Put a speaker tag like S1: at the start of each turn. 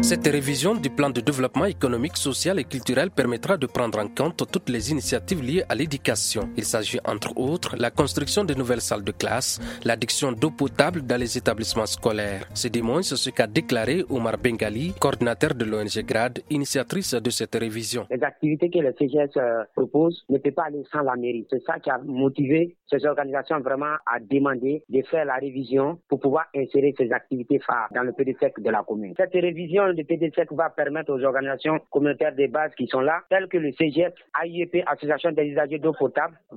S1: Cette révision du plan de développement économique, social et culturel permettra de prendre en compte toutes les initiatives liées à l'éducation. Il s'agit entre autres la construction de nouvelles salles de classe, l'adduction d'eau potable dans les établissements scolaires. C'est du moins ce qu'a déclaré Omar Bengali, coordinateur de l'ONG GRAD, initiatrice de cette révision.
S2: Les activités que le CGS propose ne peuvent pas aller sans la mairie. C'est ça qui a motivé ces organisations vraiment à demander de faire la révision pour pouvoir insérer ces activités phares dans le PDSEC de la commune. Cette révision du PDSEC va permettre aux organisations communautaires de base qui sont là, telles que le CGS, AIEP, Association des usagers d'eau potable,